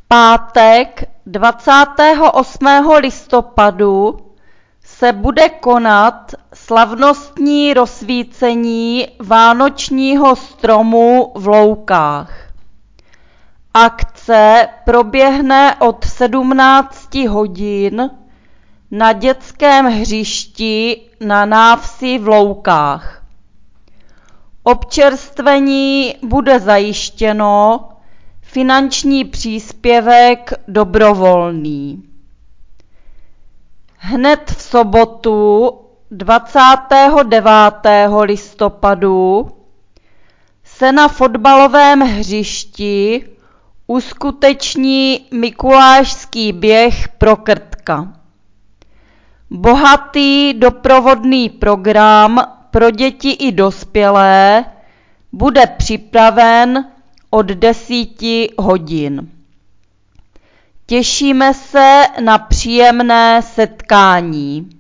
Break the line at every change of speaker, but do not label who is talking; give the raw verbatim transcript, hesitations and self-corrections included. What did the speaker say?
pátek dvacátého osmého listopadu se bude konat slavnostní rozsvícení vánočního stromu v Loukách. Akce proběhne od sedmnácti hodin na dětském hřišti na návsi v Loukách. Občerstvení bude zajištěno, finanční příspěvek dobrovolný. Hned v sobotu dvacátého devátého listopadu se na fotbalovém hřišti uskuteční mikulášský běh pro Krtka. Bohatý doprovodný program pro děti i dospělé bude připraven od desíti hodin. Těšíme se na příjemné setkání.